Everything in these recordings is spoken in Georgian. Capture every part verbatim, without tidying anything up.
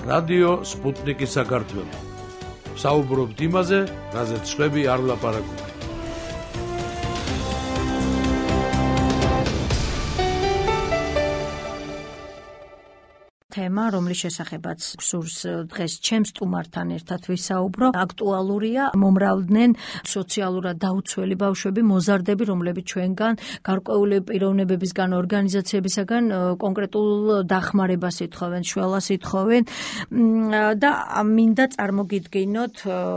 რადიო სპუტნიკი საქართველო. საუბრობთ იმაზე, რაზეც სხვები არ ლაპარაკობენ. თემა, რომლის შესახებაც სურს დღეს ჩემს სტუმართან ერთად ვისაუბრო, აქტუალურია. მომრავლდნენ სოციალურად დაუცველი ბავშვები, მოზარდები, რომლებიც ჩვენგან გარკვეული პიროვნებებისგან, ორგანიზაციებისგან კონკრეტულ დახმარებას ითხოვენ, შველას ითხოვენ და მინდა წარმოგიდგინოთ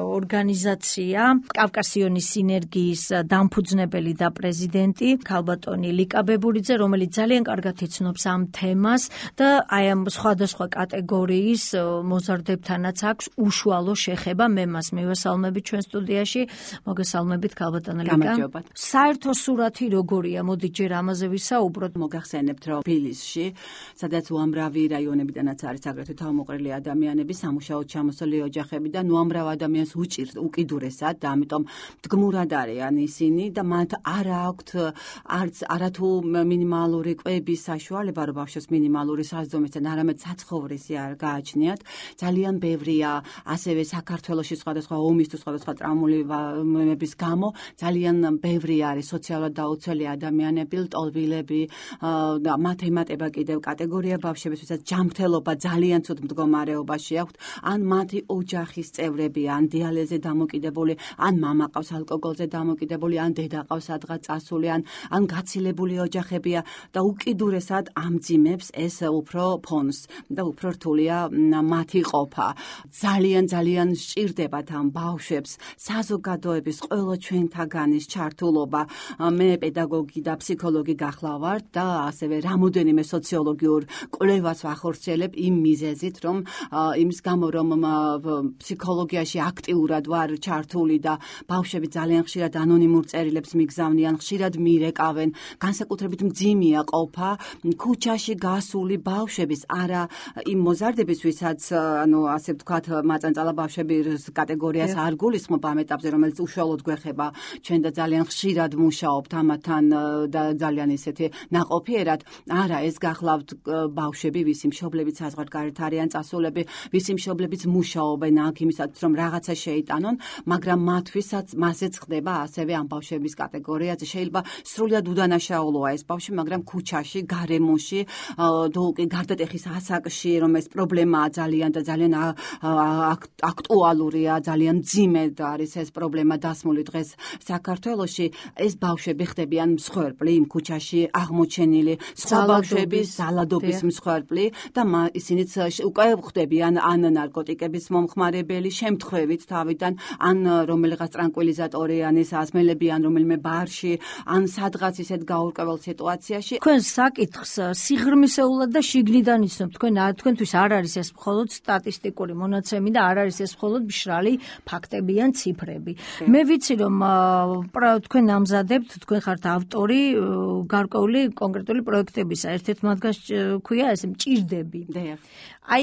ორგანიზაცია კავკასიონის სინერგიის დამფუძნებელი და პრეზიდენტი ქალბატონი ლიკა ბებურიძე, რომელიც ძალიან კარგად იცნობს ამ თემას და აი ამ სხვადასხვა კატეგორიის მოზარდებთანაც აქვს უშუალო შეხება. მე მას მივესალმებით ჩვენ სტუდიაში. მოგესალმებით ქალბატონი ლიკა. საერთო სურათი როგორია? მოდი ჯერ ამაზე ვისაუბროთ. მოგახსენებთ, რომ თბილისში, სადაც უამრავი რაიონებიდანაც არის აგრეთვე თავმოყრილი ადამიანები, სამუშაოდ ჩამოსული ოჯახები და უამრავ ადამიანს უჭირთ უკიდურესად და ამიტომ მდგმურად არიან ისინი და მათ არ აქვთ არც არათუ მინიმალური კვების საშუალება, რომ ბავშვს მინიმალური საზომისთან არამედ საცხოვრისი არ გააჩნიათ. ძალიან ბევრია ასევე საქართველოში სხვადასხვა ომის თუ სხვადასხვა ტრაუმების გამო ძალიან ბევრი არის სოციალურად დაუცველი ადამიანები, ლტოლვილები და მათ ემატება კიდევ კატეგორია ბავშვების, ვისაც ჯანმრთელობა ძალიან ცუდ მდგომარეობაში აქვთ, ან მათი ოჯახის წევრები, ან დიალეზზე დამოკიდებული, ან მამა ყავს ალკოგოლზე დამოკიდებული, ან დედა ყავს სადღაც წასული, ან ან გაცილებული ოჯახებია და უკიდურესად ამძიმებს ეს უფრო ფონს და უფრო რთულია მათი ყოფა. ძალიან ძალიან სჭირდებათ ამ ბავშვებს საზოგადოების ყველა ჩვენთაგანის ჩართულობა. მე პედაგოგი და ფსიქოლოგი გახლავართ და ასევე რამოდენიმე სოციოლოგიურ კვლევას ვახორციელებ იმ მიზეზით, რომ იმის გამო რომ ფსიქოლოგიაში აქტიურად ვარ ჩართული და ბავშვები ძალიან ხშირად ანონიმურ წერილებს მიგზავნიან, ხშირად მირეკავენ, განსაკუთრებით მძიმეა ყოფა ქუჩაში გასული ბავშვების, არა იმ მოზარდების, ვისაც ანუ ასე ვთქვათ, მაწანწალა ბავშვების კატეგორიას არ გულისხმობ ამ ეტაპზე, რომელიც უშუალოდ გვეხება ჩვენ და ძალიან ხშირად მუშაობთ ამათთან და ძალიან ისეთი ნაყოფიერად. არა, ეს გახლავთ ბავშვები, ვისი მშობლებიც საზღვარგარეთ არიან წასულები, ვისი მშობლებიც მუშაობენ აქ იმისაც, რომ რაღაცა შეიტანონ, მაგრამ მათთვისაც მასეც ხდება ასევე ამ ბავშვების კატეგორიაზე. შეიძლება სრულიად უდანაშაულოა ეს ბავშვი, მაგრამ ქუჩაში, გარემოში, გარდატეხის ასაკში, რომ ეს პრობლემაა ძალიან და ძალიან აქტუალურია, ძალიან მძიმე არის ეს პრობლემა დასმული დღეს საქართველოში. ეს ბავშვები ხდებიან მსხვერპლი, იმ ქუჩაში აღმოჩენილი სხვა ბავშვების ზალადობის მსხვერპლი და ისინიც უკვე ხდებიან ან ნარკოტიკების მომხმარებელი, შემთხვევით თავიდან, ან რომელიღაც ტრანკვილიზატორი, ან ეს ასმელები, ან რომელიმე ბარში, ან სადღაც ისეთ გაურკვეველ სიტუაციაში. თქვენ საკითხს სიღრმისეულად და შიგნიდან იცნობთ. თქვენ თქვენთვის არ არის ეს მხოლოდ სტატისტიკური მონაცემი და არ არის ეს მხოლოდ მშრალი ფაქტები ან ციფრები. მე ვიცი, რომ თქვენ ამზადებთ, თქვენ ხართ ავტორი გარკვეული კონკრეტული პროექტებისა. ერთ-ერთ მათგანს ქვია ეს მჭირდები. აი,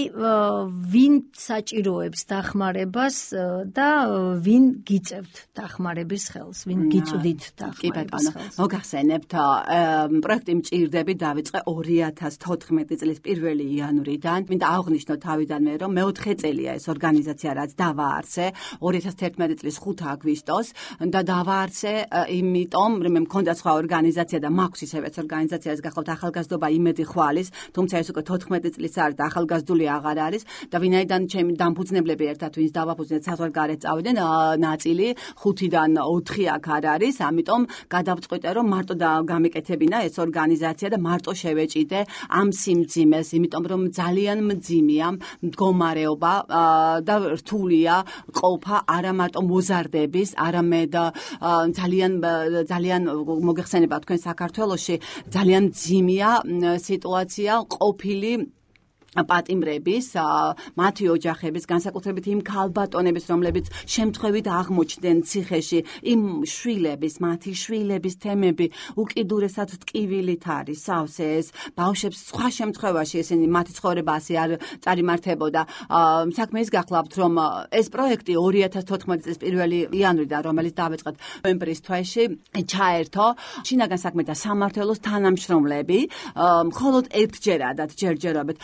ვინ საჭიროებს დახმარებას და ვინ გიწევთ დახმარების ხელს, ვინ გიწვდით დახმარების ხელს? მოგახსენებთ, პროექტი მჭირდები დავიწყე ორი ათას თოთხმეტი წლის პირველი იანვრიდან. მინდა აღვნიშნო თავიდანვე, რომ მეოთხე წელია ეს ორგანიზაცია, რაც დავაარსე ორი ათას თერთმეტი წლის ხუთ აგვისტოს და დავაარსე იმიტომ, რომ მე მქონდა სხვა ორგანიზაცია და მაქვს ისევ ეს ორგანიზაცია, ეს გახლავთ ახალგაზრდობა იმედი ხვალის, თუმცა ეს უკვე თოთხმეტი წლის არის და ახალგაზრდული აღარ არის და ვინაიდან ჩემი დამფუძნებლები ერთად ვინც დავაფუძნეთ საზღვარგარეთ წავიდნენ, ნაწილი ხუთიდან ოთხი აქ არ არის, ამიტომ გადავწყვიტე, რომ მარტო და გამეკეთებინა ეს ორგანიზაცია და მარტო შევეჭიდე ამ სიმძიმეს, იმიტომ რომ ძალიან მძიმეა მდგომარეობა და რთულია ყოფა არა მარტო მოზარდების, არამედ ძალიან ძალიან მოგეხსენება თქვენ საქართველოში ძალიან მძიმეა სიტუაცია ყოფილი პატიმრების, მათი ოჯახების, განსაკუთრებით იმ ქალბატონების, რომლებიც შემთხვევით აღმოჩნდნენ ციხეში, იმ შვილების, მათი შვილების თემები უკიდურესად ტკივილით არის სავსე ეს ბავშვებს სხვა შემთხვევაში ესენი მათი ცხოვრება ასე არ წარიმართებოდა. საქმე ის გახლავთ, რომ ეს პროექტი ორი ათას თოთხმეტი წლის პირველი იანვრიდან, რომელიც დავიწყეთ ნოემბრის თვეში, ჩაერთო შინაგან საქმეთა სამმართველოს თანამშრომლები, მხოლოდ ერთჯერადად ჯერჯერობით, თუმცა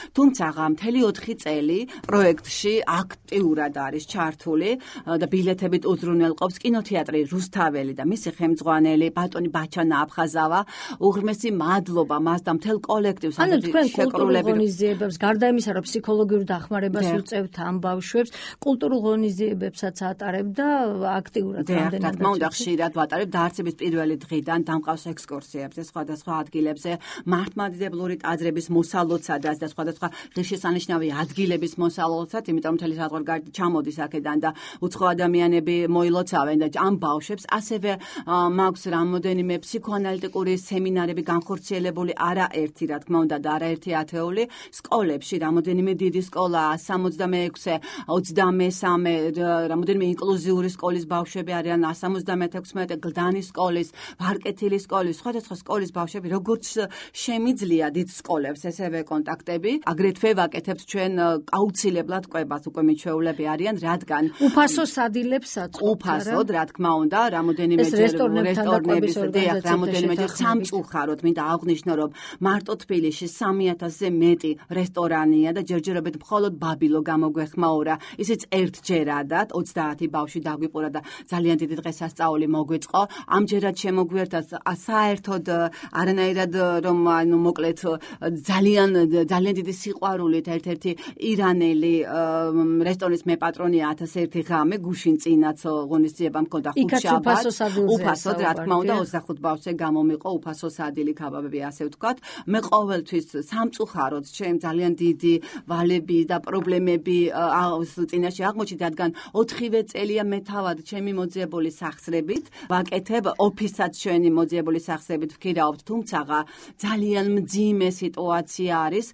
თუმცა მთელი ოთხი წელი პროექტში აქტიურად არის ჩართული და ბილეთებით უზრუნველყოფს კინოთეატრი რუსთაველი და მისი ხელმძღვანელი ბატონი ბაჩანა აფხაზავა. უღრმესი მადლობა მას და მთელ კოლექტივს ანუ თქვენ კულტურულ ღონისძიებებს გარდა იმისა რომ ფსიქოლოგიურ დახმარებას უწევთ ამ ბავშვებს კულტურულ ღონისძიებებსაც ატარებ და აქტიურად რამდენად. რა თქმა უნდა ხშირად ვატარებ დაარსების პირველი დღიდან დამყავს ექსკურსიებზე სხვადასხვა ადგილებზე მართლმადიდებლური ტაძრების მოსალოცადას და სხვადასხვა ღირსშესანიშნავი ადგილების მოსალოცად, იმიტომ მთელი საზღვარგარეთ ჩამოდის აქედან და უცხო ადამიანები მოილოცავენ და ამ ბავშვებს ასევე მაქვს რამოდენიმე ფსიქოანალიტიკური სემინარები განხორციელებული არაერთი, რა თქმა უნდა და არაერთი ათეული სკოლებში, რამოდენიმე დიდი სკოლა, სამოცდამეექვსე, ოცდამესამე, რამოდენიმე ინკლუზიური სკოლის ბავშვები არიან, სამოცდამეთექვსმეტე გლდანის სკოლის, ვარკეთილის სკოლის, სხვადასხვა სკოლის ბავშვები, როგორც შემიძლია დიდ სკოლებს ესევე კონტაქტები. აგრეთვე ვაკეთებთ ჩვენ აუცილებლად კვებას, უკვე მიჩვეულები არიან, რადგან უფასო სადილებსაც უფასოდ, რა თქმა უნდა, რამოდენიმეჯერ რესტორნების დიახ, რამოდენიმეჯერ სამწუხაროდ მინდა აღვნიშნო, რომ მარტო თბილისში სამი ათასზე მეტი რესტორანია და ჯერჯერობით მხოლოდ ბაბილო გამოგვეხმაურა. ისიც ერთჯერადად ოცდაათი ბავშვი დაგვიპურა და ძალიან დიდი დღესასწაული მოგვიწყო. ამჯერად შემოგვიერთა საერთოდ არანაირად რომ ანუ მოკლედ ძალიან ძალიან დიდი სიყვარულით ერთ-ერთი ირანელი რესტორნის მეპატრონია ათას ერთი ღამე გუშინ წინაც ღონისძიება მქონდა ხუთშაბათ. უფასოდ რა თქმა უნდა ოცდახუთ ბავშვზე გამომიყო უფასო სადილი ქაბაბები ასე ვთქვათ. მე ყოველთვის სამწუხაროდ ჩემ ძალიან დიდი ვალები და პრობლემები წინაშე აღმოჩნდა, რადგან ოთხივე წელია მე თავად ჩემი მოძიებული სახსრებით ვაკეთებ ოფისაც ჩვენი მოძიებული სახსრებით ვქირავთ, თუმცა ძალიან მძიმე სიტუაცია არის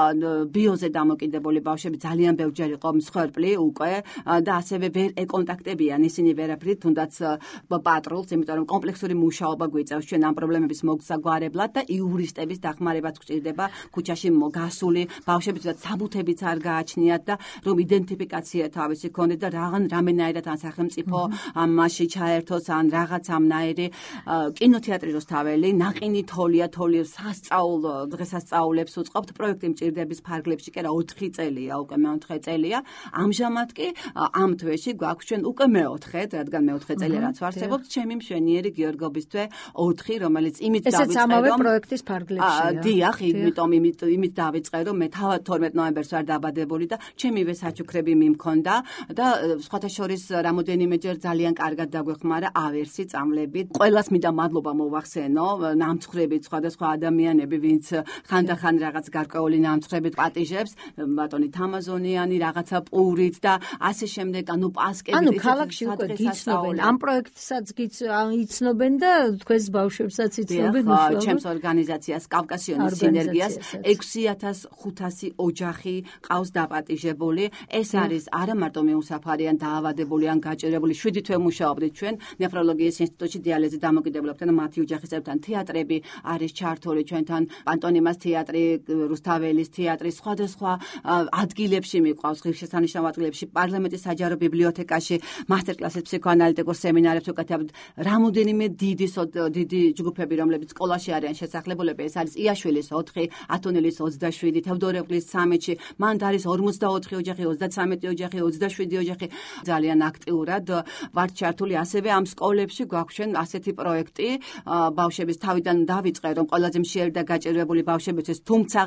ბიოზე დამოკიდებული ბავშვები ძალიან ბევრჯერ იყო მსხვერპლი უკვე და ასევე ვერ ეკონტაქტებიან ისინი ვერაფრით, თუნდაც პატრულს, იმიტომ რომ კომპლექსური მუშაობა გვიწევს ჩვენ ამ პრობლემების მოგზაგვარებლად და იურისტების დახმარებაც გვჭირდება ქუჩაში გასული ბავშვების და საბუთებიც არ გააჩნიათ და რომ იდენტიფიკაცია თავისი ქონდეთ და რაღაც რამენაირად ან სახელმწიფო ამაში ჩაერთოს ან რაღაც ამნაირი. კინოთეატრი რუსთაველი ნაყინი თოლია, თოლი სასწაულო დღესასწაულებს უწყობთ პროექტი მჭირდების ფარგლებში კი რა ოთხი წელია, უკვე მეოთხე წელია. ამჟამად კი ამ თვეში გვაქვს ჩვენ უკვე მეოთხე, რადგან მეოთხე წელი რაც ვარსებობთ, ჩემი მშვენიერი გიორგობის თვე ოთხი, რომელიც იმით დავიწყე, რომ ესეც ამავე პროექტის ფარგლებშია. დიახ, იმიტომ იმით იმით დავიწყე, რომ მე თავად თორმეტ ნოემბერს ვარ დაბადებული და ჩემივე საჩუქრები მიმქონდა და სხვათა შორის რამოდენიმეჯერ ძალიან კარგად დაგვეხმარა ავერსი წამლებით. ყველას მინდა მადლობა მოვახსენო, ნამცხრებით სხვადასხვა ადამიანები, ვინც ხანდახან რაღაც გარკვეული ნამცხრებით პატიჟებს, ბატონი თამაზონიანი, რაღაცა პურით და ასე შემდეგ, ანუ პასკებით. ანუ ქალაქში უკვე გიცნობენ, ამ პროექტსაც იცნობენ და თქვენს ბავშვებსაც იცნობენ უშუალოდ. ჩემს ორგანიზაციას კავკასიონის სინერგიას ექვსი ათას ხუთასი ოჯახი ყავს დაპატიჟებული. ეს არის არა მარტო მიუსაფარი ან დაავადებული ან გაჭირებული, შვიდი თვე მუშაობდით ჩვენ ნეფროლოგიის ინსტიტუტში დიალიზით დამოკიდებულებთან და მათი ოჯახის წევრთან. თეატრები არის ჩართული ჩვენთან, პანტონიმას თეატრი, რუსთაველის თეატრი, სხვადასხვა ადგილებში მიყვავს, ღირსშესანიშნავ ადგილებში, პარლამენტის საჯარო ბიბლიოთეკაში, მასტერკლასებს, ფსიქოანალიტიკურ სემინარებს ვუკეთებთ. რამოდენიმე დიდი დიდი ჯგუფები, რომლებიც სკოლაში არიან შესახლებულები, ეს არის იაშვილის ოთხი, ათონელის ოცდაშვიდი, თევდორეღვლის ცამეტში, მანდ არის ორმოცდაოთხი ოჯახი, ოცდაცამეტი ოჯახი, ოცდაშვიდი ოჯახი. ძალიან აქტიურად ვართ ჩართული ასევე ამ სკოლებში გვაქვს ჩვენ ასეთი პროექტი, ბავშვების თავიდან დავიწყე, რომ ყველაზე მშიერი და გაჭირვებული ბავშვებისთვის, თუმცა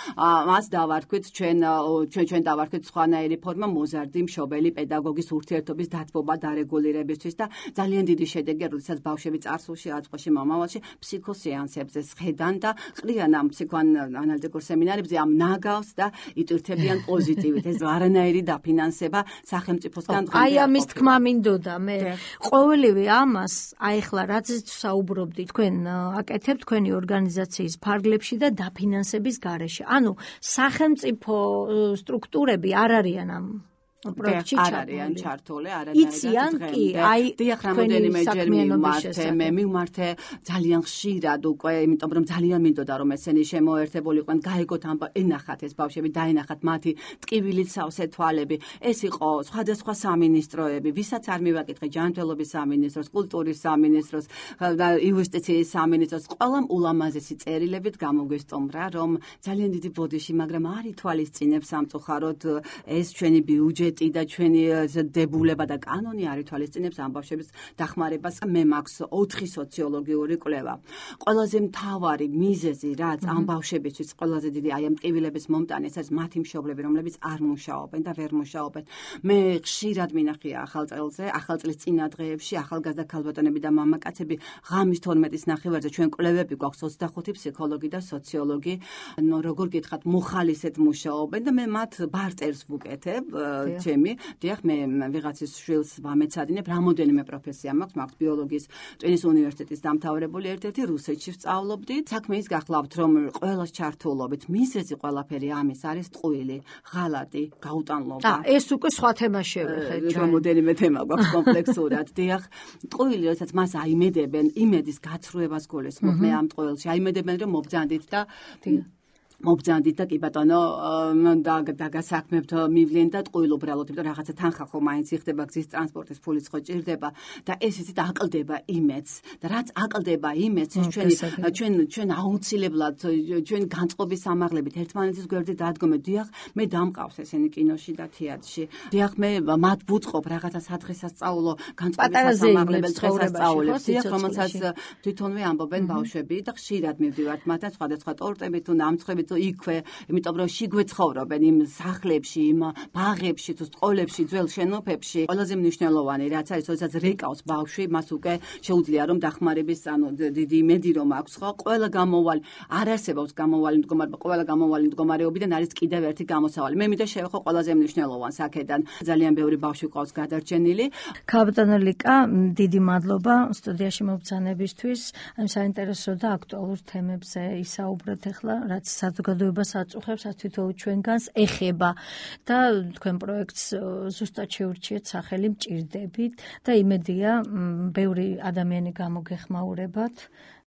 მას დავარქვით ჩვენ ჩვენ ჩვენ დავარქვით სხვანაირი ფორმა მოზარდი მშობელი პედაგოგის ურთიერთობის დათბობა დარეგულირებისთვის და ძალიან დიდი შედეგი, როდესაც ბავშვები წარსულში, აწყოში, მომავალში ფსიქოსეანსებზე სხედან და ყრიან ამ ფსიქოანალიტიკურ სემინარებზე ამ ნაგავს და იტვირთებიან პოზიტივით. ეს არანაირი დაფინანსება სახელმწიფოსგან დღემდე. აი ამის თქმა მინდოდა მე. ყოველივე ამას, აი ახლა რაც საუბრობდი, თქვენ აკეთებთ თქვენი ორგანიზაციის ფარგლებში და დაფინანსების გარეშე. ანუ სახელმწიფო სტრუქტურები არ არიან ამ პროექტში არ არიან ჩართული, არანაირად დღემდე. დიახ, რამოდენიმეჯერ მივმართე, მე მივმართე ძალიან ხშირად უკვე, იმიტომ რომ ძალიან მინდოდა რომ ესენი შემოერთებულიყვნენ, გაიგოთ ამ ენახათ ეს ბავშვები, დაენახათ მათი ტკივილით სავსე თვალები. ეს იყო სხვადასხვა სამინისტროები, ვისაც არ მივაკითხე, ჯანმრთელობის სამინისტროს, კულტურის სამინისტროს და იუსტიციის სამინისტროს, ყველამ ულამაზესი წერილებით გამოგვესტუმრა, რომ ძალიან დიდი ბოდიში, მაგრამ არ ითვალისწინებს სამწუხაროდ ეს ჩვენი ბიუჯეტი და ჩვენი დებულება და კანონი არ ითვალისწინებს ამ ბავშვების დახმარებას. მე მაქვს ოთხი სოციოლოგიური კვლევა. ყველაზე მთავარი მიზეზი, რაც ამ ბავშვებისთვის ყველაზე დიდი აი ამ ტკივილების მომტანი, ეს არის მათი მშობლები, რომლებიც არ მუშაობენ და ვერ მუშაობენ. მე ხშირად მინახია ახალწელზე, ახალწლის წინა დღეებში ახალგაზრდა ქალბატონები და მამაკაცები ღამის თორმეტის ნახევარზე ჩვენ კვლევები გვაქვს ოცდახუთი ფსიქოლოგი და სოციოლოგი, ნუ როგორ გითხრათ, მოხალისედ მუშაობენ და მე მათ ბარტერს ვუკეთებ, ჩემი, დიახ, მე ვიღაცის შვილს ვამეცადინებ, რამოდენიმე პროფესია მაქვს, მაქვს ბიოლოგიის ტვინის უნივერსიტეტის დამთავრებული, ერთ-ერთი რუსეთში ვსწავლობდი. საქმე ის გახლავთ, რომ ყველას ჩართულობით მიზეზი ყველაფერი ამის არის ტყუილი, ღალატი, გაუტანლობა. ა, ეს უკვე სხვა თემა შევეხეთ ჩვენ. რამოდენიმე თემა გვაქვს კომპლექსურად. დიახ, ტყუილი, როდესაც მას აიმედებენ, იმედის გაცრუებას გულისხმობ მე ამ ტყუილში. აიმედებენ, რომ მობძანდით და მობძანდით და კი ბატონო და დაგასაქმებთ მივლენ და ტყუილ უბრალოდ, იმიტომ რაღაცა თანხა ხო მაინც იხდება, გზის ტრანსპორტის ფულიც ხო ჭირდება და ეს ისიც აკლდება იმედს და რაც აკლდება იმედს, ეს ჩვენი ჩვენ ჩვენ აუცილებლად ჩვენ განწყობის სამაღლებით ერთმანეთის გვერდზე დადგომეთ. დიახ, მე დამყავს ესენი კინოში და თეატრში. დიახ, მე მათ ვუწყობ რაღაცა სათხესასწაულო განწყობის სამაღლებელ დღესასწაულებს, დიახ, რომელსაც თვითონვე ამბობენ ბავშვები და ხშირად მივდივართ მათთან სხვადასხვა ტორტებით თუ ნამცხრებით იქვე, იმიტომ რომ შიგვე ცხოვრობენ იმ სახლებში, იმ ბაღებში, თუ სკოლებში, ძველ შენობებში. ყველაზე მნიშვნელოვანი რაც არის, როდესაც რეკავს ბავშვი, მას უკვე შეუძლია რომ დახმარების, ანუ დიდი იმედი რომ აქვს, ხო? ყველა გამოვალი, არ არსებობს გამოვალი მდგომარეობა, ყველა გამოვალი მდგომარეობიდან არის კიდევ ერთი გამოსავალი. მე მინდა შევეხო ყველაზე მნიშვნელოვანს აქედან. ძალიან ბევრი ბავშვი ყავს გადარჩენილი. ქალბატონო ლიკა, დიდი მადლობა სტუდიაში მობრძანებისთვის. ამ საინტერესო და აქტუალურ თემებზე ისაუბრეთ ახლა, რაც საზოგადოებას აწუხებს, თითოეულ ჩვენგანს ეხება და თქვენ პროექტს ზუსტად შეურჩიეთ სახელი მჭირდებით და იმედია ბევრი ადამიანი გამოგეხმაურებათ